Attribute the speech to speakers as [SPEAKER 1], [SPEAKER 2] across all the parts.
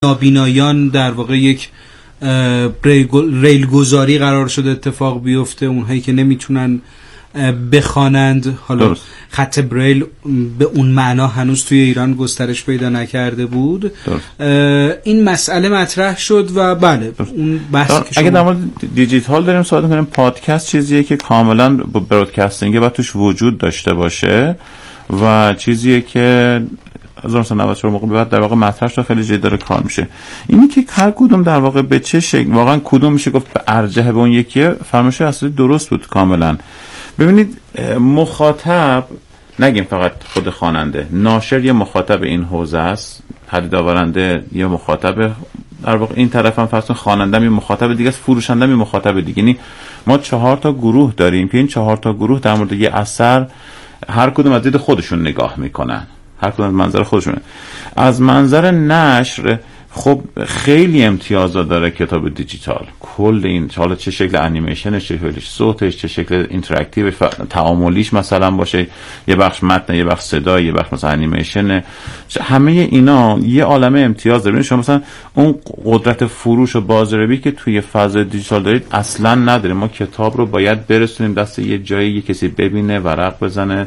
[SPEAKER 1] نابینایان در واقع یک ریل گذاری قرار شده اتفاق بیفته، اونهایی که نمیتونن بخوانند. حالا خط بریل به اون معنا هنوز توی ایران گسترش پیدا نکرده بود. این مسئله مطرح شد و بله اون بحثی که
[SPEAKER 2] اگه در مورد دیجیتال داریم صحبت می‌کنیم، پادکست چیزیه که کاملا با برادکاستینگ باید توش وجود داشته باشه و چیزیه که 1994 موقع بعد در واقع مطرح شده، خیلی جدی داره کار میشه. اینی که هر کدوم در واقع به چه شکل واقعا کدوم میشه گفت به ارجح به اون یکیه، فرمایش اصلی درست بود کاملا. ببینید مخاطب نگیم فقط خود خواننده، ناشر یه مخاطب این حوزه است، پدید آورنده یه مخاطب، در واقع این طرف هم فرض کن خواننده یه مخاطب دیگه است، فروشنده یه مخاطب دیگه. یعنی ما 4 تا گروه داریم که این 4 تا گروه در مورد یه اثر هر کدوم از دید خودشون نگاه میکنن، هر کدوم از منظر خودشونه. از منظر نشر خب خیلی امتیازات داره کتاب دیجیتال، کل این حالا چه شکل انیمیشنش، چه شکل صوتش، چه شکل اینتراکتیوش، تعاملیش مثلا باشه، یه بخش متن، یه بخش صدا، یه بخش مثلا انیمیشن، همه اینا یه عالمه امتیاز داره. شما مثلا اون قدرت فروش و بازاریابی که توی فضای دیجیتال دارید اصلا نداره. ما کتاب رو باید برسونیم دست یه جایی، یه کسی ببینه، ورق بزنه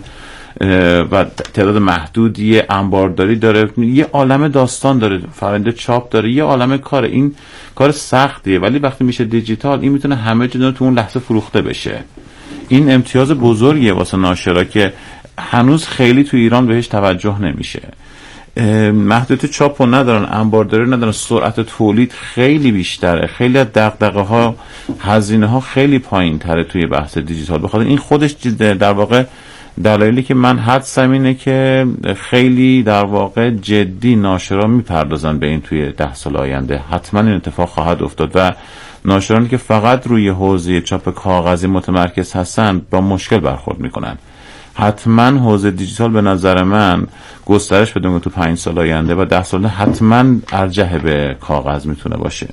[SPEAKER 2] و تعداد محدودی انبارداری داره، یه عالمه داستان داره، فرآیند چاپ داره، یه عالمه کار. این کار سختیه، ولی وقتی میشه دیجیتال این میتونه همه جا تو اون لحظه فروخته بشه. این امتیاز بزرگیه واسه ناشرا که هنوز خیلی تو ایران بهش توجه نمیشه. محدودیت چاپو ندارن، انبارداری ندارن، سرعت تولید خیلی بیشتره، خیلی از دغدغه‌ها، هزینه‌ها خیلی پایین‌تره توی بحث دیجیتال. بخاطر این خودش در واقع دلایلی که من حدسم اینه که خیلی در واقع جدی ناشرا میپردازن به این توی 10 سال آینده حتما این اتفاق خواهد افتاد و ناشرانی که فقط روی حوزه چاپ کاغذی متمرکز هستن با مشکل برخورد میکنن. حتما حوزه دیجیتال به نظر من گسترش پیدا میکنه تو 5 سال آینده و 10 سال حتما ارجح به کاغذ میتونه باشه.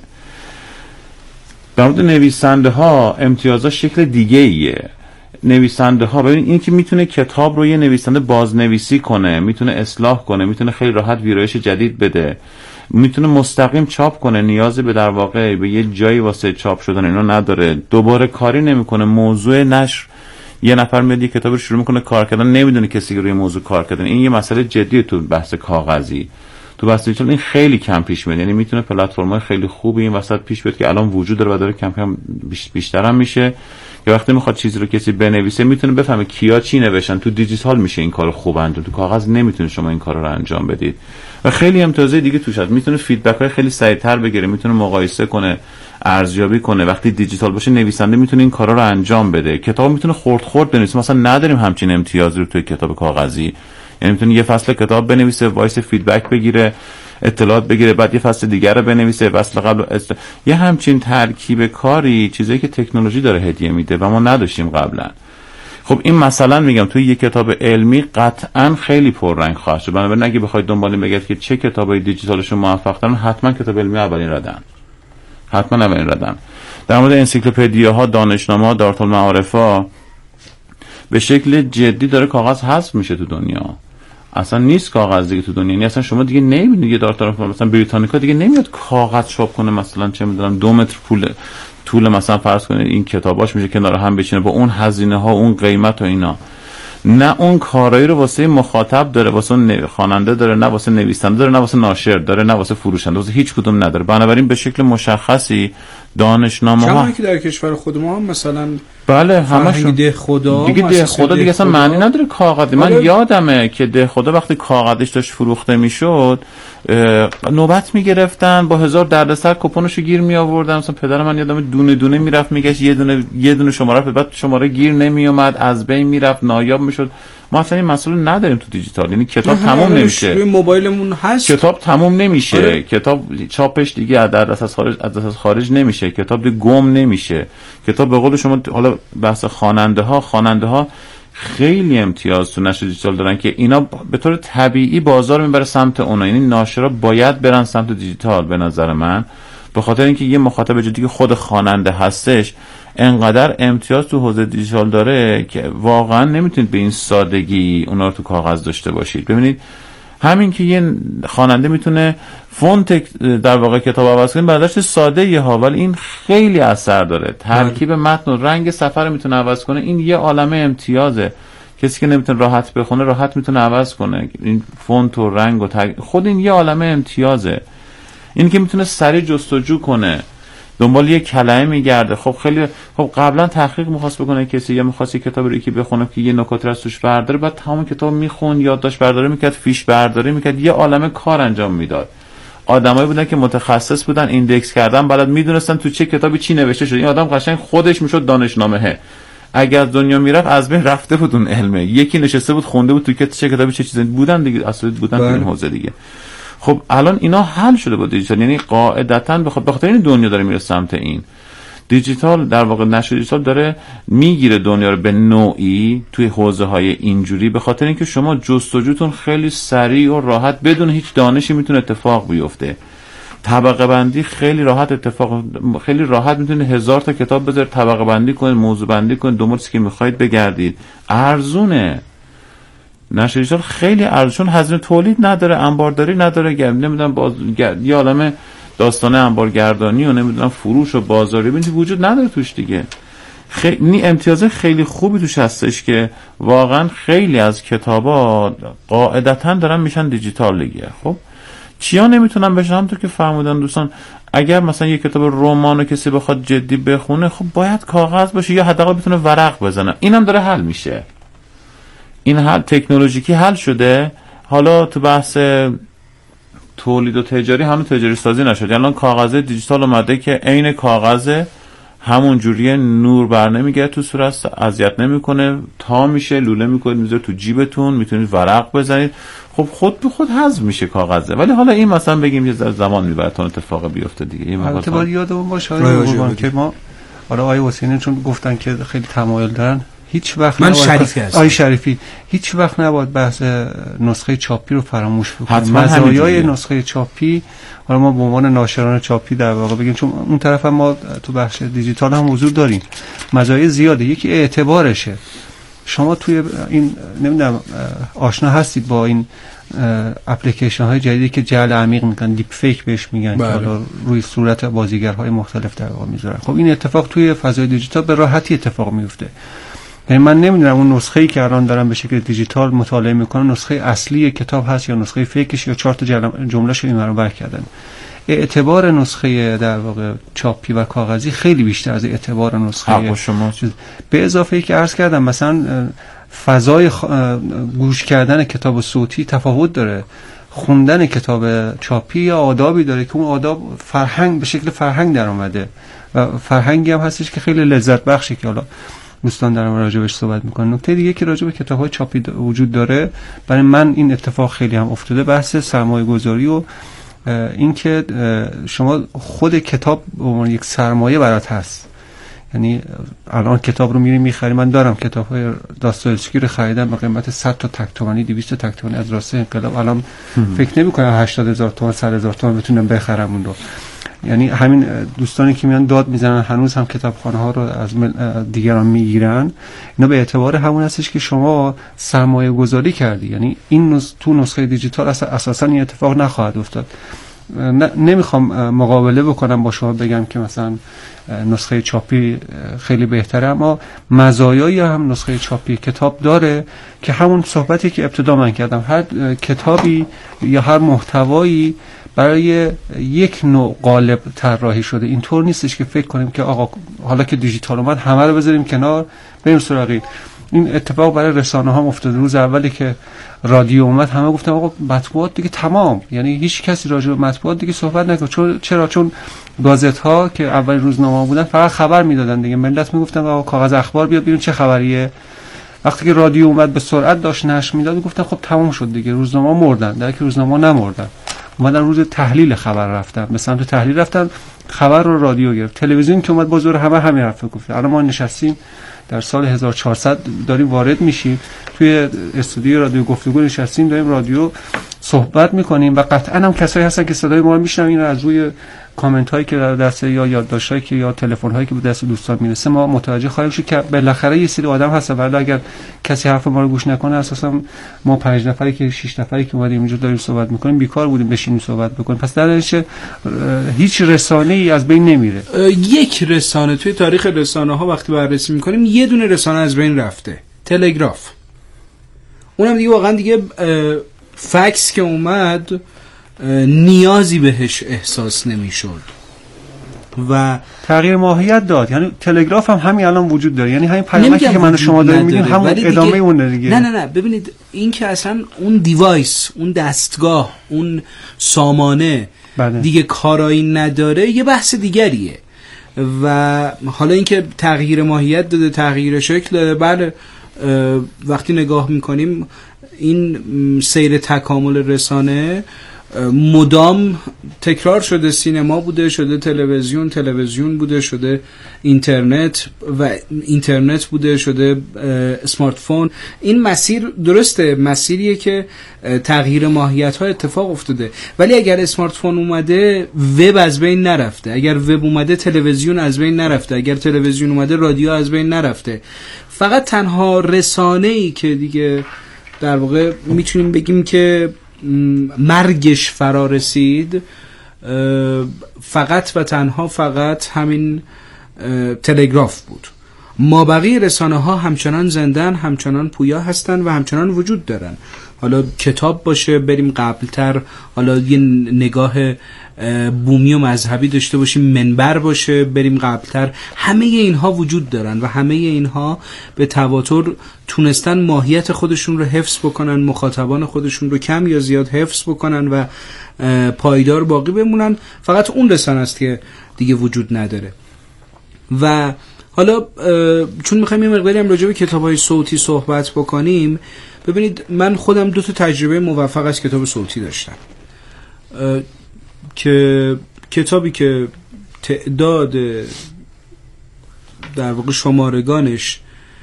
[SPEAKER 2] در مورد نویسنده ها امتیازات شکل دیگه ایه. نویسنده ها ببین این که میتونه کتاب رو یه نویسنده بازنویسی کنه، میتونه اصلاح کنه، میتونه خیلی راحت ویرایش جدید بده، میتونه مستقیم چاپ کنه، نیازی به در واقع به یه جایی واسه چاپ شدن اینا نداره، دوباره کاری نمیکنه. موضوع نشر یه نفر میاد یه کتاب رو شروع میکنه کار کردن، نمیدونه کسی که روی موضوع کار کردن. این یه مسئله جدیه تو بحث کاغذی. تو بحث دیجیتال این خیلی کم پیش میاد، یعنی میتونه پلتفرم‌های خیلی خوبی این وسط پیش بیاد که الان وجود داره و داره کم کم بیشتر هم میشه که وقتی میخواد چیزی رو کسی بنویسه میتونه بفهمه کیا چی نوشتن. تو دیجیتال میشه این کارو خوب انجام، تو کاغذ نمیتونه شما این کارو رو انجام بدید. و خیلی امتیازات دیگه توش هست، میتونه فیدبک‌های خیلی سریعتر بگیره، میتونه مقایسه کنه، ارزیابی کنه. وقتی دیجیتال باشه نویسنده میتونه این کارا رو انجام بده. کتاب میتونه خرد بنویسه، مثلا نداریم همچین امتیازی رو توی کتاب کاغذی. یعنی میتونه یه فصل کتاب بنویسه، وایس فیدبک بگیره، اطلاعات بگیره، بعد یه فصل دیگر رو بنویسه، فصل قبل یه همچین ترکیب کاری، چیزایی که تکنولوژی داره هدیه میده و ما نداشتیم قبلا. خب این مثلا میگم توی یه کتاب علمی قطعا خیلی پررنگ خواهد شد. بنابراین اگه بخواید دنبال بگید که چه کتابای دیجیتالشون موفق ترن، حتما کتاب علمی اولین ردن. در مورد انسیکلوپدیاها، دانشنامه‌ها، دارالمعارف‌ها به شکل جدی داره کاغذ حذف میشه تو دنیا. اصلا نیست کاغذ دیگه تو دنیا. یعنی اصلا شما دیگه نمیبینید یه دارالمعارف مثلا بریتانیکا دیگه نمیاد کاغذ چاپ کنه، مثلا چه میدونم 2 متر طول مثلا فرض کنید این کتاباش میشه کنار هم بچینه با اون هزینه ها، اون قیمت و اینا. نه اون کارایی رو واسه مخاطب داره، واسه خواننده داره، نه واسه نویسنده داره، نه واسه ناشر داره، نه واسه فروشنده، واسه هیچ کدوم نداره. بنابراین به شکل مشخصی دانشنامه‌ها
[SPEAKER 1] کما که در کشور خود ما هم مثلا
[SPEAKER 2] بله همشون
[SPEAKER 1] ده خدا
[SPEAKER 2] دیگه اصلا معنی نداره کاغذی. من یادمه که ده خدا وقتی کاغذش داشت فروخته میشد نوبت میگرفتن، با 1000 دردسر کپونشو گیر می آوردن. مثلا پدر من یادمه دونه دونه میرفت میگشت، یه دونه شماره بعد شماره گیر نمی اومد، از بین میرفت، نایاب میشد. ما اصلا این مسئله نداریم تو دیجیتال. یعنی کتاب تموم نمیشه،
[SPEAKER 1] روی موبایلمون هست،
[SPEAKER 2] کتاب تموم نمیشه. کتاب چاپش دیگه از دست خارج نمیشه، کتاب دیگه گم نمیشه. کتاب به قول شما حالا بحث خواننده ها خیلی امتیاز تو نشر دیجیتال دارن که اینا به طور طبیعی بازار میبره سمت اونا. یعنی ناشرا باید برن سمت دیجیتال به نظر من، به خاطر اینکه یه مخاطب جدی که خود خواننده هستش انقدر امتیاز تو حوزه دیجیتال داره که واقعا نمیتونید به این سادگی اونا رو تو کاغذ داشته باشید. ببینید همین که یه خواننده میتونه فونت در واقع کتاب عوض کنه، برداشت ساده یه ها، ولی این خیلی اثر داره. ترکیب متن و رنگ صفحه رو میتونه عوض کنه. این یه عالمه امتیازه. کسی که نمیتونه راحت بخونه راحت میتونه عوض کنه. این فونت و رنگ و خود این یه عالمه امتیازه. این که میتونه سریع جستجو کنه، دنبال یه کلمه میگرده. خب قبلا تحقیق می‌خواست بکنه کسی، یا می‌خواست یه کتاب رو یکی بخونه که یه نکات رو از توش برداره، بعد تمام کتاب میخون، یادداشت برداری میکرد، فیش برداری میکرد، یه عالمه کار انجام میداد. آدمایی بودن که متخصص بودن، ایندکس کردن، بلد میدونستن تو چه کتابی چی نوشته شده. این آدم قشنگ خودش میشد دانشنامه. اگر از دنیا میرفت از بین رفته بود اون علمه. یکی نشسته بود خونده بود تو چه کتابی چه چیزی بودن دیگه، اصلا بودن تو این حوزه دیگه. خب الان اینا حل شده با دیجیتال، یعنی قاعدتاً به خاطر این دنیا داره میره سمت این دیجیتال. در واقع نشر دیجیتال داره میگیره دنیا رو به نوعی توی حوزه های اینجوری، به خاطر اینکه شما جستجوتون خیلی سریع و راحت بدون هیچ دانشی میتونه اتفاق بیفته. طبقه بندی خیلی راحت میتونه 1000 تا کتاب بذاره، طبقه بندی کنید، موضوع بندی کنید، دنبال چیزی که میخواید بگردید. ارزونه. نشر دیجیتال خیلی ارزون، هزینه تولید نداره، انبارداری نداره، نمیدونم یه عالمه داستانه انبارگردانی و نمیدونم فروش و بازاری وجود نداره توش دیگه. خیلی امتیاز خیلی خوبی توش هستش که واقعا خیلی از کتابا قاعدتاً دارن میشن دیجیتال دیگه. خب چیا نمیتونن بشن؟ همونطور که فرمودن دوستان، اگر مثلا یک کتاب رمانو کسی بخواد جدی بخونه، خب باید کاغذ باشه یا حداقل بتونه ورق بزنه. اینم داره حل میشه. این حل تکنولوژیکی حل شده. حالا تو بحث تولید و تجاری هنوز تجاری سازی نشد. الان کاغذ دیجیتال اومده که عین کاغذ همون جوریه، نور بر نمیگه تو صورت، اذیت نمیکنه، تا میشه لوله میکنید میذاره تو جیبتون، میتونید ورق بزنید. خب خود به خود حذف میشه کاغذه. ولی حالا این مثلا بگیم یه زمان میبره تا اتفاق بیفته دیگه.
[SPEAKER 3] البته باید یادمون باشه که ما آقای حسینی چون گفتن که خیلی تمایل دارن، هیچ وقت
[SPEAKER 1] من شریفی هستم.
[SPEAKER 3] آقای شریفی هیچ وقت نباید بحث نسخه چاپی رو فراموش بکنیم. مزایای نسخه چاپی، حالا ما به عنوان ناشران چاپی در واقع بگیم، چون اون طرف هم ما تو بخش دیجیتال هم حضور داریم، مزایای زیاده. یکی اعتبارشه. شما توی این نمیدونم آشنا هستید با این اپلیکیشن های جدیدی که جعل عمیق میکنن، دیپ فیک بهش میگن، که حالا روی صورت بازیگرهای مختلف در واقع میذارن. خب این اتفاق توی فضای دیجیتال به راحتی اتفاق میفته. یعنی من نمیدونم اون نسخه‌ای که الان دارم به شکل دیجیتال مطالعه میکنم نسخه اصلی کتاب هست یا نسخه فیکش یا 4 تا جمله‌شو این رو بر کردن. اعتبار نسخه در واقع چاپی و کاغذی خیلی بیشتر از اعتبار نسخه به اضافه ای که عرض کردم مثلا فضای گوش کردن کتاب صوتی تفاوت داره. خوندن کتاب چاپی یا آدابی داره که اون آداب فرهنگ به شکل فرهنگ در اومده و فرهنگی هم هستش که خیلی لذت بخشه که حالا دوستان دارم راجبش صحبت میکنن. نکته دیگه که راجب کتاب‌های چاپی وجود داره، برای من این اتفاق خیلی هم افتاده، بحث سرمایه‌گذاری و این که شما خود کتاب به عنوان یک سرمایه برات هست. یعنی الان کتاب رو میریم میخریم. من دارم کتاب‌های داستایوفسکی رو خریدم به قیمت 100 تا تک تومانی، 200 تا تک تومانی از راسته انقلاب. الان فکر نمی‌کنم 80,000 تومان 100,000 تومان بتونم بخرم اون رو. یعنی همین دوستانی که میان داد میزنن هنوز هم کتابخانه‌ها رو از دیگران میگیرن، اینا به اعتبار همون هستش که شما سرمایه گذاری کردی. یعنی این تو نسخه دیجیتال اساسا این اتفاق نخواهد افتاد. نمیخوام مقابله بکنم با شما بگم که مثلا نسخه چاپی خیلی بهتره، اما مزایایی هم نسخه چاپی کتاب داره که همون صحبتی که ابتدا من کردم، هر کتابی یا هر محتوایی برای یک نوع قالب طراحی شده. اینطور نیستش که فکر کنیم که آقا حالا که دیجیتال اومد همه رو بذاریم کنار بریم سراغ این. اتفاق برای رسانه ها افتاد. روز اولی که رادیو اومد همه گفتن آقا مطبوعات دیگه تمام، یعنی هیچ کسی راجع به مطبوعات دیگه صحبت نکنه. چون گازت ها که اول روزنامه بودن فقط خبر میدادن دیگه. ملت میگفتن آقا کاغذ اخبار بیاد بیرون چه خبریه. وقتی که رادیو اومد به سرعت داشت نشر میداد گفتن خب تمام شد دیگه، روزنامه مردن. در که روزنامه نمردن، اومدن روز تحلیل خبر رفتن، به سمت تحلیل رفتن، خبر رو رادیو گرفت. تلویزیون که اومد با زور همه همین حرفو گفت. الان ما نشستیم در سال 1400 داریم وارد میشیم توی استودیو رادیو گفتگو نشستیم، داریم رادیو صحبت میکنیم و قطعا هم کسایی هستن که صدای ما رو میشنون، این از روی کامنت هایی که در دست یا یادداشتایی که یا تلفن هایی که به دست دوستان میرسه ما متوجه خواهیم شد که بالاخره یه سری آدم هستن، ولی اگر کسی حرف ما رو گوش نکنه اساسا ما 5 نفری که 6 نفری که اومدیم اینجا داریم صحبت میکنیم بیکار بودیم بشینیم صحبت بکنیم. پس در نتیجه هیچ رسانه‌ای از بین نمیره. یک
[SPEAKER 1] رسانه توی تاریخ رسانه ها وقتی بررسی میکنیم یه دونه رسانه از بین رفته، تلگراف. اونم دیگه واقعا دیگه فکس که اومد نیازی بهش احساس نمیشد و
[SPEAKER 3] تغییر ماهیت داد. یعنی تلگراف هم همین الان وجود داره، یعنی همین پیامکی که من و شما داریم میدیم همون ادامه اون دیگه.
[SPEAKER 1] نه ببینید این که اصلا اون دیوایس، اون دستگاه، اون سامانه دیگه کارایی نداره یه بحث دیگریه. و حالا اینکه تغییر ماهیت داده، تغییر شکل داده، بله وقتی نگاه میکنیم این سیر تکامل رسانه مدام تکرار شده. سینما بوده، شده تلویزیون بوده، شده اینترنت و اینترنت بوده، شده اسمارت فون. این مسیر درسته، مسیریه که تغییر ماهیت ها اتفاق افتاده. ولی اگر اسمارت فون اومده وب از بین نرفته، اگر وب اومده تلویزیون از بین نرفته، اگر تلویزیون اومده رادیو از بین نرفته. فقط تنها رسانه‌ای که دیگه در واقع میتونیم بگیم که مرگش فرا رسید فقط و تنها فقط همین تلگراف بود. مابقی رسانه ها همچنان زندن، همچنان پویا هستن و همچنان وجود دارن. حالا کتاب باشه، بریم قبلتر، حالا یه نگاه بومی و مذهبی داشته باشیم، منبر باشه، بریم قبلتر، همه اینها وجود دارن و همه اینها به تواتر تونستن ماهیت خودشون رو حفظ بکنن، مخاطبان خودشون رو کم یا زیاد حفظ بکنن و پایدار باقی بمونن. فقط اون رسانه است که دیگه وجود نداره. و حالا چون میخوایم یه مقداری هم راجع به کتاب‌های صوتی صحبت بکنیم، ببینید من خودم 2 تجربه موفق از کتاب صوتی داشتم که کتابی که تعداد در واقع شمارگانش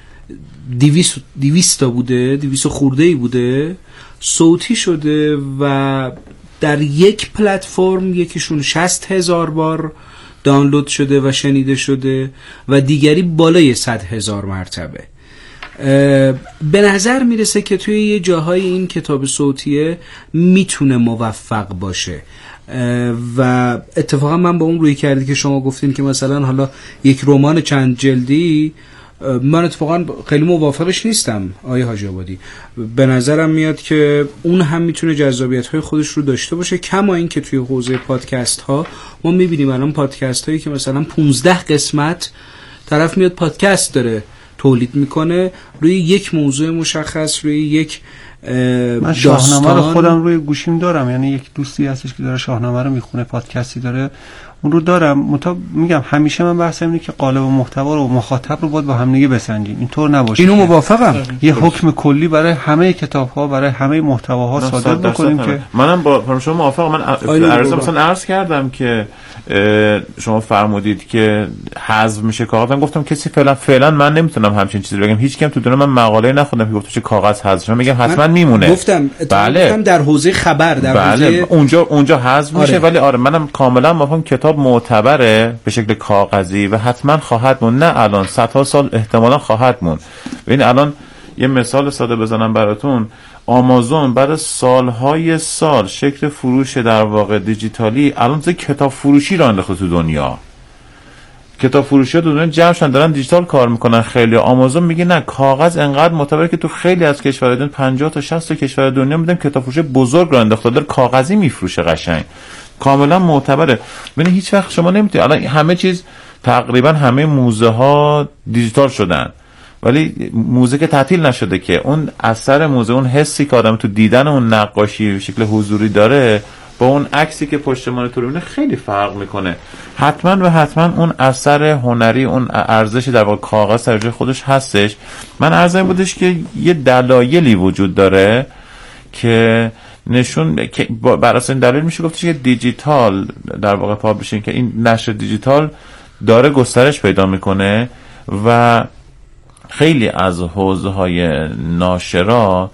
[SPEAKER 1] 200 تا بوده، 200 خورده‌ای بوده، صوتی شده و در یک پلتفرم یکیشون 60,000 بار دانلود شده و شنیده شده و دیگری بالای 100,000 مرتبه. به نظر میرسه که توی یه جاهای این کتاب صوتیه میتونه موفق باشه و اتفاقا من با اون روی کردی که شما گفتین که مثلا حالا یک رمان چند جلدی، من اتفاقا خیلی موافقش نیستم آقای حاجی آبادی. به نظرم میاد که اون هم میتونه جذابیت‌های خودش رو داشته باشه. کما این که توی حوزه پادکست ها ما میبینیم الان پادکست هایی که مثلا 15 قسمت طرف میاد پادکست داره تولید میکنه روی یک موضوع مشخص، روی یک
[SPEAKER 3] من شاهنامه رو خودم روی گوشیم دارم، یعنی یک دوستی هستش که داره شاهنامه رو میخونه، پادکستی داره، اون رو دارم. میگم همیشه من بحثم اینه که قالب و محتوا رو مخاطب رو باید با هم دیگه بسنجیم، اینطور نباشه.
[SPEAKER 1] اینو موافقم.
[SPEAKER 3] یه حکم کلی برای همه کتاب‌ها، برای همه محتواها صادر بکنیم که
[SPEAKER 2] منم با شما موافقم. من مثلا عرض کردم که شما فرمودید که حذف میشه کاغذ، من گفتم کسی فعلا من نمیتونم همچین چیزی بگم. هیچ کم تو دنیا من مقاله نخوندم که گفته کاغذ حذف. من میگم حتما میمونه.
[SPEAKER 1] گفتم در حوزه خبر، در حوزه
[SPEAKER 2] اونجا حذف میشه. ولی آره منم کاملا موافقم کتاب معتبره به شکل کاغذی و حتما خواهد موند. نه الان 100 سال احتمالا خواهد موند. ببین الان یه مثال ساده بزنم براتون. آمازون بعد سالهای سال شکل فروش در واقع دیجیتالی الان کتاب فروشی را انداخته تو دنیا. کتاب فروشی تو دنیا جمع شدن دارن دیجیتال کار میکنن. خیلی آمازون میگه نه کاغذ انقدر معتبره که تو خیلی از کشورهای دنیا 50 تا 60 تا کشور دنیا میدن کتاب فروشی بزرگ را انداخته داره کاغذی میفروشه قشنگ. کاملا معتبره. ببین هیچ وقت شما نمیتونید الان همه چیز تقریبا همه موزه ها دیجیتال شدن ولی موزه که تعطیل نشده که اون اثر موزه، اون حسی که آدم تو دیدن اون نقاشی به شکل حضوری داره با اون عکسی که پشت مانیتور میبینه خیلی فرق میکنه. حتما اون اثر هنری، اون ارزشی در واقع کاغذ در جای خودش هستش. من عرض این بودش که یه دلایلی وجود داره که نشون که بر اساس این دلیل میشه گفتش که دیجیتال در واقع پابلیشینگ که این نشر دیجیتال داره گسترش پیدا میکنه و خیلی از حوزه‌های ناشرا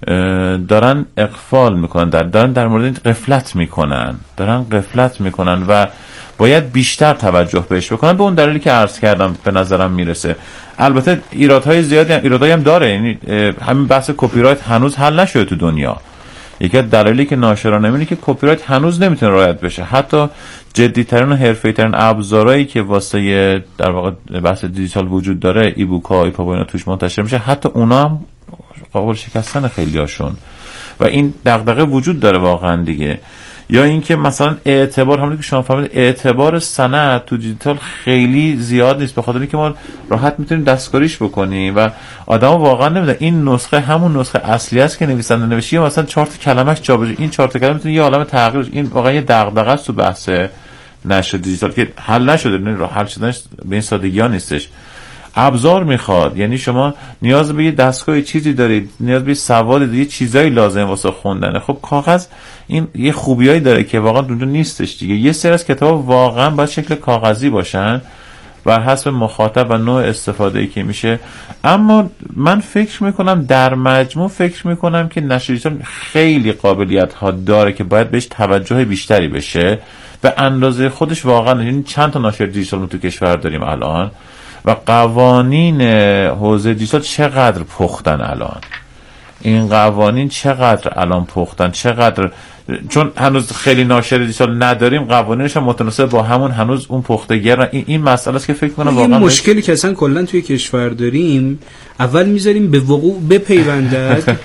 [SPEAKER 2] دارن اغفال میکنن، دارن در مورد غفلت میکنن و باید بیشتر توجه بهش بکنن، به اون دلیلی که عرض کردم به نظرم میرسه. البته ایرادهای زیادی هم داره، یعنی همین بحث کپی رایت هنوز حل نشده تو دنیا. یکی از دلایلی که ناشرانه اینه که کپی رایت هنوز نمیتونه رعایت بشه. حتی جدی‌ترین و حرفه‌ای‌ترین ابزارهایی که واسه در واقع بحث دیجیتال وجود داره، ایبوک‌ها، ایپاب اینا توش منتشر میشه، حتی اونا هم قابل شکستن خیلیاشون و این دغدغه وجود داره واقعا دیگه. یا اینکه مثلا اعتبار، همونی که شما فهمید، اعتبار سند تو دیجیتال خیلی زیاد نیست، به خاطر اینکه ما راحت میتونیم دستکاریش بکنیم و آدما واقعا نمیدونن این نسخه همون نسخه اصلی است که نویسنده نوشته، مثلا 4 تا کلمش جابجا، این 4 تا کلمه میتونه یه عالمه تغییر. این واقعا یه دغدغه است تو بحث نشر دیجیتال که حل نشده، نه راه حل شدنش به این سادگی‌ها نیستش. ابزار میخواد، یعنی شما نیاز به یه دستگاه چیزی دارید، نیاز به سواد دیگه، چیزایی لازم واسه خوندنه. خب کاغذ این یه خوبیایی داره که واقعا اونجا نیستش دیگه. یه سری از کتابا واقعا باید شکل کاغذی باشن بر حسب مخاطب و نوع استفاده‌ای که میشه. اما من فکر میکنم در مجموع که نشر دیجیتال خیلی قابلیت ها داره که باید بهش توجه بیشتری بشه به اندازه خودش. واقعا یعنی چند تا ناشر دیجیتال تو کشور داریم الان و قوانین حوزه دیجیتال چقدر پختن الان، این قوانین چقدر الان پختن، چقدر، چون هنوز خیلی ناشر دیجیتال نداریم، قوانینش هم متناسب با همون هنوز اون پختگیه. این مسئله است که فکر کنم واقعا
[SPEAKER 1] مشکلی که اصلا کلا توی کشور داریم، اول میذاریم به وقوع بپیوندد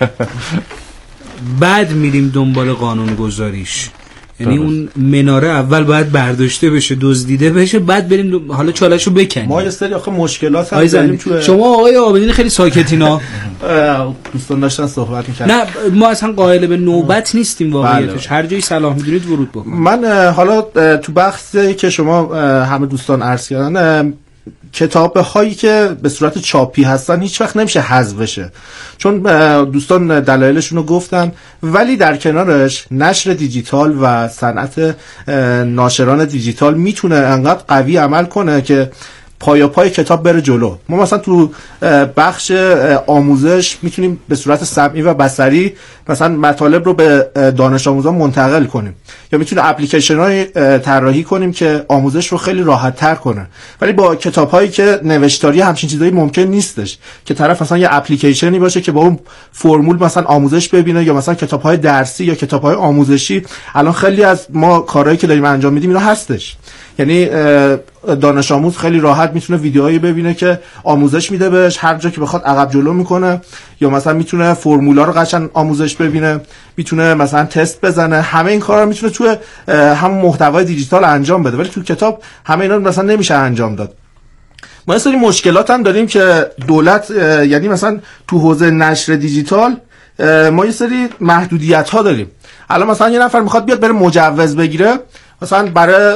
[SPEAKER 1] بعد میریم دنبال قانون گذاریش. یعنی اون مناره اول باید برداشته بشه، دزدیده بشه، بعد بریم حالا چالشو بکنیم.
[SPEAKER 4] ما یه سری آخه مشکلات هم داریم تو.
[SPEAKER 1] شما آقای عابدین خیلی ساکتینا.
[SPEAKER 4] دوستان داشتن صحبت می‌کردن.
[SPEAKER 1] نه ما اصلا قائل به نوبت نیستیم واقعیتش. هر جایی صلاح می‌دونید ورود بکنید.
[SPEAKER 4] من حالا تو بحثی که شما همه دوستان عرض کردن، کتابه هایی که به صورت چاپی هستن هیچ وقت نمیشه حذف بشه، چون دوستان دلایلشون رو گفتن، ولی در کنارش نشر دیجیتال و صنعت ناشران دیجیتال میتونه انقدر قوی عمل کنه که پای کتاب بره جلو. ما مثلا تو بخش آموزش میتونیم به صورت سمعی و بصری مثلا مطالب رو به دانش آموزان منتقل کنیم، یا میتونه اپلیکیشن‌های طراحی کنیم که آموزش رو خیلی راحت تر کنه. ولی با کتاب‌هایی که نوشتاری همچین چیزایی ممکن نیستش که طرف مثلا یه اپلیکیشنی باشه که با اون فرمول مثلا آموزش ببینه، یا مثلا کتاب‌های درسی یا کتاب‌های آموزشی. الان خیلی از ما کارهایی که داریم انجام میدیم اینا هستش، یعنی دانش آموز خیلی راحت میتونه ویدیوهایی ببینه که آموزش میده بهش، هر جا که بخواد عقب جلو میکنه، یا مثلا میتونه فرمولا رو قشنگ آموزش ببینه، میتونه مثلا تست بزنه. همه این کارا رو میتونه تو همون محتوای دیجیتال انجام بده، ولی تو کتاب همه اینا مثلا نمیشه انجام داد. ما یه سری مشکلات هم داریم که دولت، یعنی مثلا تو حوزه نشر دیجیتال ما یه سری محدودیت ها داریم. الان مثلا یه نفر میخواد بیاد بره مجوز بگیره، مثلا برای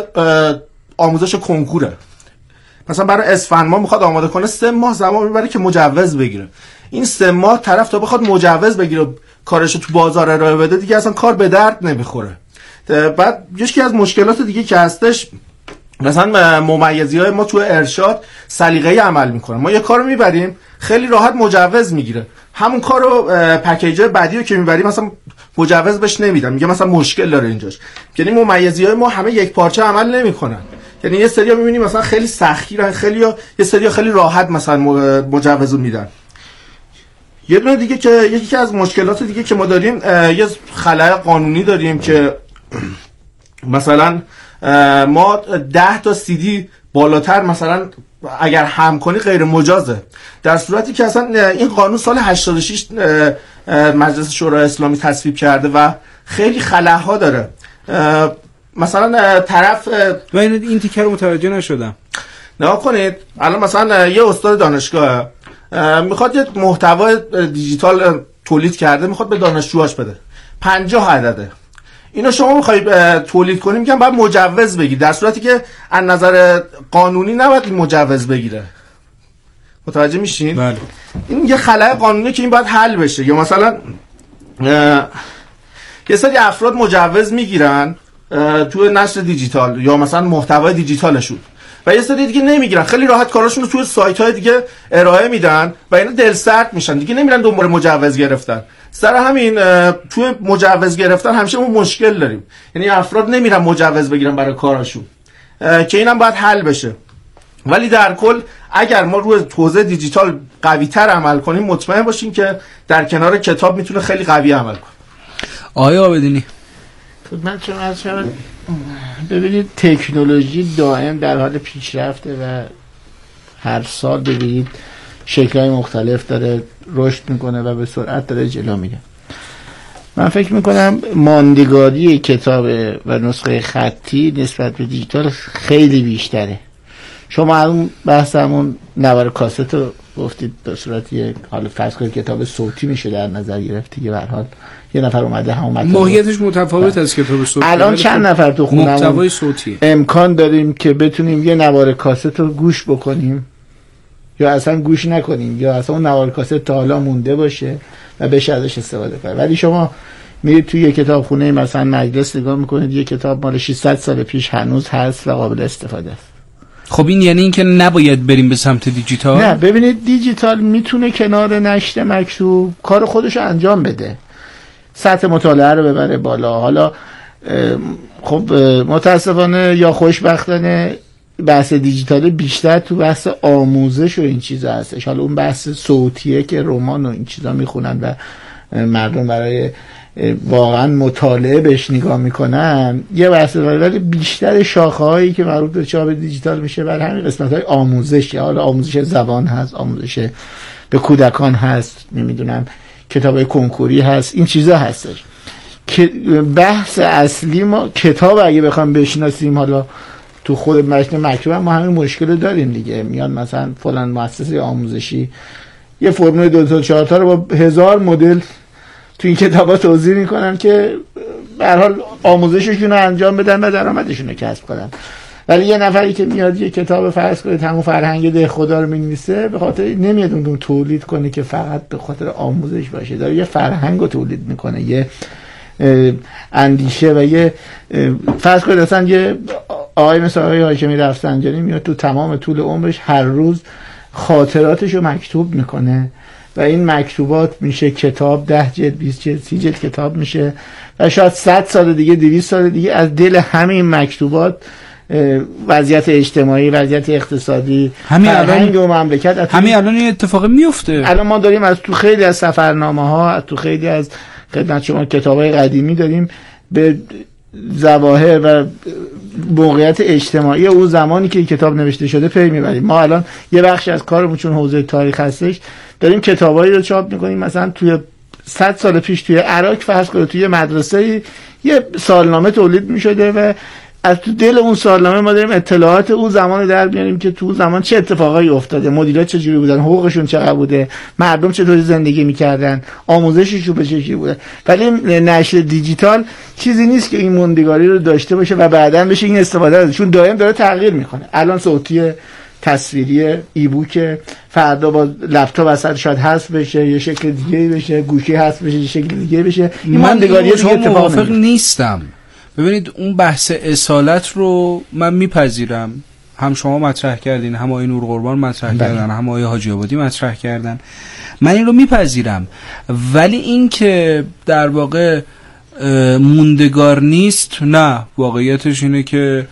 [SPEAKER 4] آموزش کنکوره، مثلا برای اسفند ماه میخواد آماده کنه، 3 ماه زمان میبره که مجوز بگیره. این 3 ماه طرف تا بخواد مجوز بگیره کارشو تو بازار ارائه بده، دیگه اصلا کار به درد نمیخوره. بعد یکی از مشکلات دیگه که هستش، مثلا ممیزی‌های ما تو ارشاد سلیقه‌ای عمل میکنه. ما یه کارو میبریم خیلی راحت مجوز میگیره، همون کارو پکیج بعدی رو که میبریم مثلا مجوز بهش نمیدن، میگه مثلا مشکل داره اینجاش. یعنی ممیزی‌های ما همه یک پارچه عمل نمیکنن. یعنی یه سری‌ها می‌بینیم مثلا خیلی سختگیرن، یه سری‌ها خیلی راحت مثلا مجوز میدن. یه دونه دیگه که یکی از مشکلات دیگه که ما داریم، یه خلأ قانونی داریم که مثلا ما 10 تا CD بالاتر مثلا اگر هم کنی غیر مجازه، در صورتی که اصلا این قانون سال 86 مجلس شورای اسلامی تصویب کرده و خیلی خلاها داره. مثلا طرف
[SPEAKER 1] من این تیکه رو متوجه نشدم.
[SPEAKER 4] نگاه کنید، الان مثلا یه استاد دانشگاه میخواد یه محتوای دیجیتال تولید کرده، میخواد به دانشجوهاش بده، 50 عدده. اینو شما میخوای تولید کنی، میگن باید مجوز بگیر، در صورتی که از نظر قانونی نباید این مجوز بگیره. متوجه میشین؟
[SPEAKER 1] بله.
[SPEAKER 4] این یه خلأ قانونی که این باید حل بشه. یا مثلا یه سری افراد مجوز میگیرن تو نشر دیجیتال یا مثلا محتوای دیجیتالشون، و یه سری دیگه نمیگیرن، خیلی راحت کاراشون رو توی سایت‌های دیگه ارائه میدن و اینا دلسرد میشن، دیگه نمیرن دنبال مجوز گرفتن. سر همین توی مجوز گرفتن همیشه اون مشکل داریم، یعنی افراد نمیرن مجوز بگیرن برای کاراشون. که اینم باید حل بشه. ولی در کل اگر ما روی حوزه دیجیتال قوی‌تر عمل کنیم مطمئن باشیم که در کنار کتاب میتونه خیلی قوی عمل کنه.
[SPEAKER 1] آیا آبدینی
[SPEAKER 5] من چون از شما ببینید تکنولوژی دائم در حال پیشرفته و هر سال ببینید شکل‌های مختلف داره رشد میکنه و به سرعت داره جلو میره. من فکر میکنم ماندگاری کتاب و نسخه خطی نسبت به دیجیتال خیلی بیشتره. شما همون بحثمون نوار کاست رو گفتید به صورت یک حال فرض کنید کتاب صوتی میشه در نظر گرفت دیگه. به هر حال یه نفر اومده همون متن
[SPEAKER 1] ماهیتش متفاوت از کتاب صوتی.
[SPEAKER 5] الان چند نفر تو خونمون
[SPEAKER 1] محتوای صوتی
[SPEAKER 5] امکان داریم که بتونیم یه نوار کاست رو گوش بکنیم یا اصلا گوش نکنیم یا اصلا اون نوار کاست تا حالا مونده باشه و بشه ازش استفاده کنیم. ولی شما میرید توی یه کتابخونه مثلا مجلس نگاه میکنید یه کتاب مال 600 سال پیش هنوز هست و قابل استفاده است.
[SPEAKER 1] خب این یعنی اینکه نباید بریم به سمت دیجیتال؟
[SPEAKER 5] نه، ببینید دیجیتال میتونه کنار نشر مکتوب کار خودش انجام بده، سطح مطالعه رو ببره بالا. حالا خب متاسفانه یا خوشبختانه بحث دیجیتال بیشتر تو بحث آموزش و این چیزا هستش. حالا اون بحث صوتیه که رمان و این چیزا میخونن و مردم برای واقعا مطالعه بهش نگاه میکنن یه بحث، ولی بیشتر شاخه‌هایی که مربوط به چاپ دیجیتال میشه برای همین قسمت‌های آموزشی. حالا آموزش زبان هست، آموزش به کودکان هست، نمیدونم کتابای کنکوری هست، این چیزا هستش که بحث اصلی ما کتاب اگه بخوام بشناسیم. حالا تو خود متن مکتوب ما همین مشکل رو داریم دیگه. میان مثلا فلان مؤسسه آموزشی یه فرمول 2 تا 4 تا رو با 1000 مدل تو این کتابا توضیح میکنن که به هر حال آموزششون رو انجام بدن و درآمدشون رو کسب کنن. ولی یه نفری که میاد یه کتاب فرض کنید همون فرهنگ ده خدا رو می‌نویسه، به خاطر نمیاد اون تولید کنه که فقط به خاطر آموزش باشه، داره یه فرهنگ رو تولید میکنه، یه اندیشه و یه فرض کنید اصلا یه آقای مثل آقای هاشمی رفسنجانی میاد تو تمام طول عمرش هر روز خاطراتش رو مکتوب میکنه و این مکتوبات میشه کتاب، 10 جلد 20 جلد 30 جلد کتاب میشه و شاید 100 سال دیگه 200 سال دیگه از دل همین مکتوبات وضعیت اجتماعی، وضعیت اقتصادی، فرهنگ و مملکت
[SPEAKER 1] همین الان این اتفاق میفته.
[SPEAKER 5] الان ما داریم از تو خیلی از سفرنامه‌ها، از تو خیلی از خدمت شما کتاب‌های قدیمی داریم به ظواهر و موقعیت اجتماعی اون زمانی که کتاب نوشته شده پی میبریم. ما الان یه بخشی از کارمون چون حوزه تاریخ هستش داریم کتابایی رو چاپ میکنیم. مثلا توی 100 سال پیش توی عراق فرض کنید توی مدرسه یه سالنامه تولید میشده و از تو دل اون سالنامه ما داریم اطلاعات اون زمان در بیاریم که تو زمان چه اتفاقایی افتاده، مدیرات چجوری بودن، حقوقشون چقدر بوده، مردم چطوری زندگی میکردن، آموزششون به چه شکلی بوده. ولی نشر دیجیتال چیزی نیست که این موندگاری رو داشته باشه و بعداً بشه این استفاده ازش، چون دائم داره تغییر میکنه. الان صوتی، تصویری، ای بوک، فردا با لپتاپ اصلا شاید حذف بشه، یه شکل دیگه بشه، گوشی حذف بشه، یه شکل دیگه بشه. این موندگاری رو
[SPEAKER 1] موافق نیستم. ببینید اون بحث اصالت رو من میپذیرم، هم شما مطرح کردین، هم آقای نور قربان مطرح کردن، هم آقای حاجی آبادی مطرح کردن، من این رو میپذیرم. ولی این که در واقع موندگار نیست، نه، واقعیتش اینه که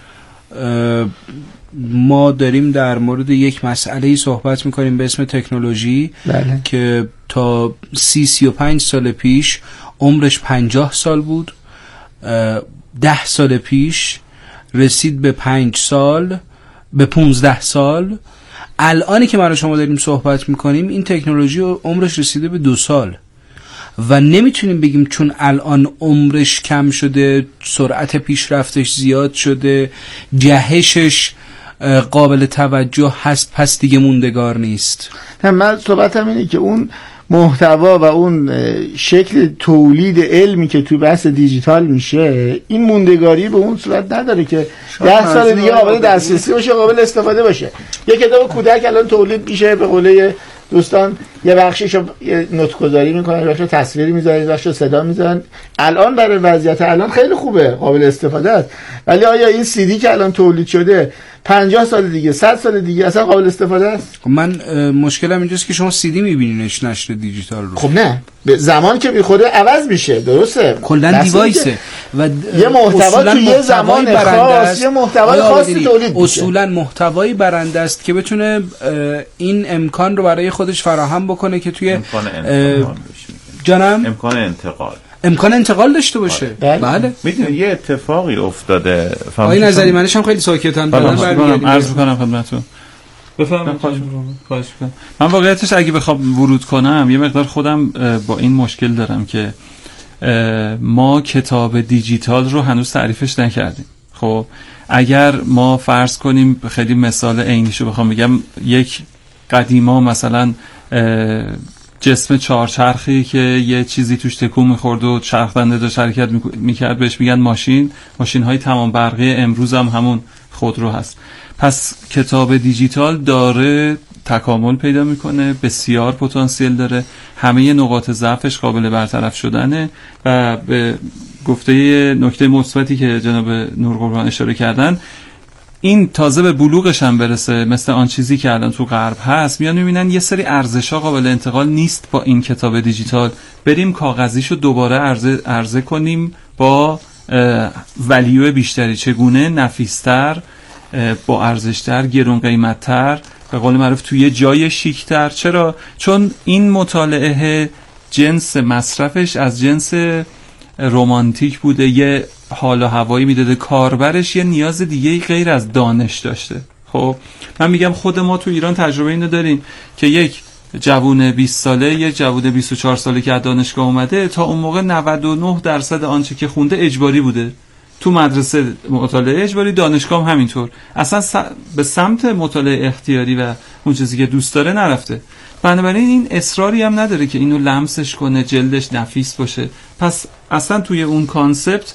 [SPEAKER 1] ما داریم در مورد یک مسئله‌ای صحبت میکنیم به اسم تکنولوژی که تا 30-35 سال پیش عمرش 50 سال بود، 10 سال پیش رسید به 5 سال، به 15 سال. الانی که من و شما داریم صحبت میکنیم این تکنولوژی عمرش رسیده به 2 سال و نمیتونیم بگیم چون الان عمرش کم شده، سرعت پیشرفتش زیاد شده، جهشش قابل توجه هست، پس دیگه موندگار نیست.
[SPEAKER 5] من صحبتم اینه که اون محتوا و اون شکل تولید علمی که تو بحث دیجیتال میشه، این موندگاری به اون صورت نداره که 10 سال دیگه قابل دسترسی باشه، قابل استفاده باشه. یک کتاب کودک الان تولید میشه، به قول دوستان یه بخشیشو نطق‌گذاری میکنن، یه بخشو تصویری میذارن، یه بخشو صدا میذارن. الان برای وضعیت الان خیلی خوبه، قابل استفاده است. ولی آیا این CD که الان تولید شده 50 سال دیگه 100 سال دیگه اصلا قابل استفاده است.
[SPEAKER 1] من مشکلم اینجاست که شما CD می‌بینینش نشر دیجیتال رو.
[SPEAKER 5] خب نه، به زمان که میخوره عوض میشه، درسته؟
[SPEAKER 1] کلا دیوایسه و
[SPEAKER 5] یه محتوا تو یه زمان خاص یه محتوای خاصی تولید میشه.
[SPEAKER 1] اصولا محتوای برنده است که بتونه این امکان رو برای خودش فراهم بکنه که توی امکان انتقال داشته باشه. بله.
[SPEAKER 2] میدونی یه اتفاقی افتاده.
[SPEAKER 1] آقای نظری منش هم خیلی ساکتن.
[SPEAKER 2] برگردیم. عرض می‌کنم خدمتتون. بفرمایید. خواهش می‌کنم. من واقعیتش اگه بخوام ورود کنم یه مقدار خودم با این مشکل دارم که ما کتاب دیجیتال رو هنوز تعریفش نکردیم. خب اگر ما فرض کنیم خیلی مثال عینیشو بخوام بگم، یک قدیما مثلا جسم چهارچرخی که یه چیزی توش تکون می‌خورد و چرخنده داشت حرکت می‌کرد بهش میگن ماشین‌های تمام برقی امروز هم همون خودرو هست. پس کتاب دیجیتال داره تکامل پیدا میکنه، بسیار پتانسیل داره، همه نقاط ضعفش قابل برطرف شدنه و به گفته نکته مثبتی که جناب نورقربان اشاره کردن، این تازه به بلوغش هم برسه مثل آن چیزی که الان تو غرب هست، میان میبینن یه سری ارزش‌ها قابل انتقال نیست با این کتاب دیجیتال، بریم کاغذیشو دوباره عرضه کنیم با ولیو بیشتری، چگونه نفیستر، با ارزشتر، گرون قیمتتر، به قول معروف توی جای شیکتر. چرا؟ چون این مطالعه جنس مصرفش از جنس رمانتیک بوده، یه حال و هوایی میداده، کاربرش یه نیاز دیگه غیر از دانش داشته. خب من میگم خود ما تو ایران تجربه اینو داریم که یک جوون 20 ساله، یک جوون 24 ساله که از دانشگاه اومده، تا اون موقع 99% آنچه که خونده اجباری بوده، تو مدرسه مطالعه اجباری، دانشگاه هم همینطور، اصلا به سمت مطالعه اختیاری و اون چیزی که دوست داره نرفته. بنابراین این اصراری هم نداره که اینو لمسش کنه، جلدش نفیس باشه. پس اصلا توی اون کانسپت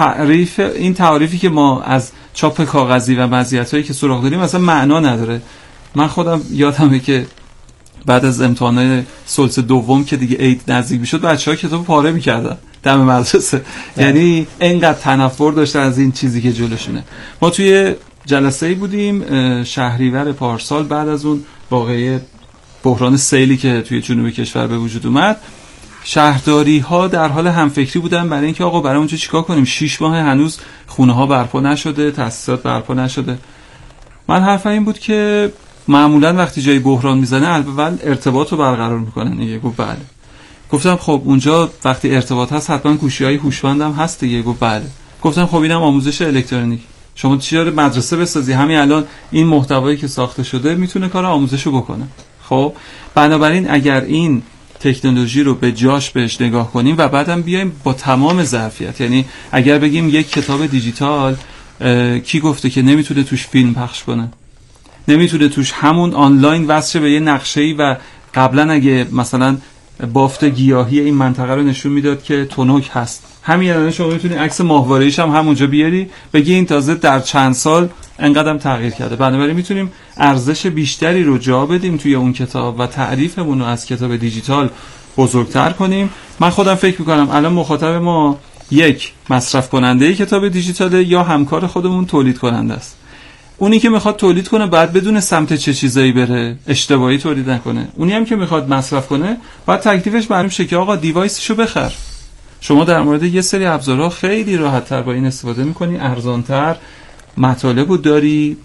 [SPEAKER 2] این تعریفی که ما از چاپ کاغذی و مزیتایی که سراغ داریم اصلا معنا نداره. من خودم یادمه که بعد از امتحانات سلس دوم که دیگه عید نزدیک میشد، بچه‌ها کتاب پاره می‌کردن دم مدرسه. یعنی اینقدر تنفر داشتن از این چیزی که جلوشونه. ما توی جلسه‌ای بودیم شهریور پارسال، بعد از اون واقعه بحران سیلی که توی جنوب کشور به وجود اومد، شهرداری ها در حال همفکری بودن برای اینکه آقا برای اونجا چیکار کنیم، 6 ماه هنوز خونه ها برپا نشده، تأسیسات برپا نشده. من حرفم این بود که معمولا وقتی جای بحران میزنه اول ارتباط رو برقرار میکنن دیگه. گفت بله. گفتم خب اونجا وقتی ارتباط هست حتما گوشی‌های هوشمند هم هست دیگه. گفت بله. گفتم خب اینم آموزش الکترونیک، شما چرا مدرسه بسازی، همین الان این محتوایی که ساخته شده میتونه کار آموزشو بکنه. خب بنابراین اگر این تکنولوژی رو به جاش بهش نگاه کنیم و بعدم بیایم با تمام ظرفیت، یعنی اگر بگیم یک کتاب دیجیتال کی گفته که نمیتونه توش فیلم پخش کنه، نمیتونه توش همون آنلاین وصل به یه نقشه‌ای و قبلا اگه مثلا بافت گیاهی این منطقه رو نشون میداد که تونک هست، همین الان شما میتونی عکس ماهواره‌ایش هم همونجا بیاری بگی این تازه در چند سال انقدرم تغییر کرده. بنابراین میتونیم ارزش بیشتری رو جا بدیم توی اون کتاب و تعریفمون رو از کتاب دیجیتال بزرگتر کنیم. من خودم فکر میکنم الان مخاطب ما یک مصرف کننده کتاب دیجیتاله یا همکار خودمون تولید کننده است. اونی که میخواد تولید کنه باید بدون سمت چه چیزایی بره، اشتباهی تولید نکنه. اونی هم که میخواد مصرف کنه باید تکلیفش معلوم شه که آقا دیوایسشو بخر. شما در مورد یه سری ابزارها خیلی راحت‌تر با این استفاده می‌کنی، ارزان‌تر، مطالبو داری،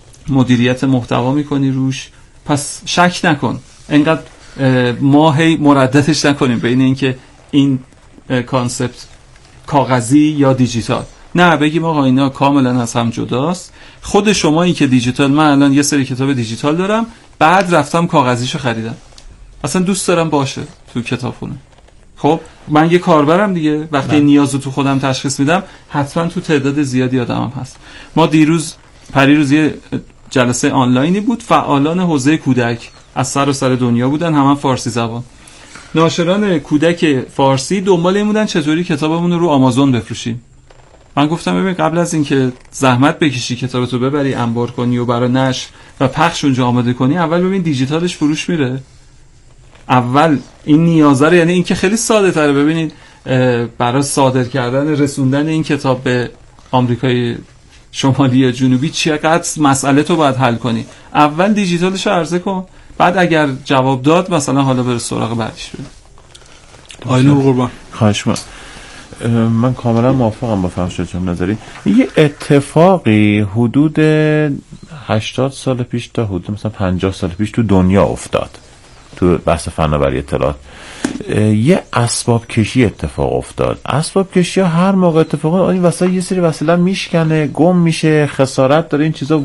[SPEAKER 2] مدیریت محتوا می‌کنی روش. پس شک نکن، اینقدر ما هی مرددش نکنیم بین اینکه این کانسپت کاغذی یا دیجیتال. نه، بگیم آقا اینا کاملا از هم جداست. خود شمایی که دیجیتال، من الان یه سری کتاب دیجیتال دارم، بعد رفتم کاغذیشو خریدم، اصلا دوست دارم باشه تو کتابخونه. خب من یه کاربرم دیگه، وقتی نیازو تو خودم تشخیص میدم حتما تو تعداد زیادی آدمم هست. ما پریروز یه جلسه آنلاینی بود، فعالان حوزه کودک از سراسر دنیا بودن، همه فارسی زبان. ناشران کودک فارسی دنبال این بودن چطوری کتابمون رو آمازون بفروشیم. من گفتم ببین قبل از اینکه زحمت بکشی کتابتو ببری انبار کنی و برای نشر و پخش اونجا آماده کنی، اول ببین دیجیتالش فروش میره. اول این نیازه رو، یعنی این که خیلی ساده تره. ببینید برای صادر کردن، رسوندن این کتاب به آمریکای
[SPEAKER 6] شمالی یا جنوبی چقدر مسئله تو باید حل کنی. اول دیجیتالش رو عرضه کن، بعد اگر جواب داد مثلا حالا بره سراغ بعدش بده.
[SPEAKER 1] آینور قربان.
[SPEAKER 2] خواهش من کاملا موافقم با فرشاد جان نظری. یه اتفاقی حدود 80 سال پیش تا حدود مثلا 50 سال پیش تو دنیا افتاد تو بحث فناوری اطلاعات. یه اسباب کشی اتفاق افتاد. اسباب کشی ها هر موقع اتفاق این وسایل یه سری وسایل میشکنه، گم میشه، خسارت داره، این چیزا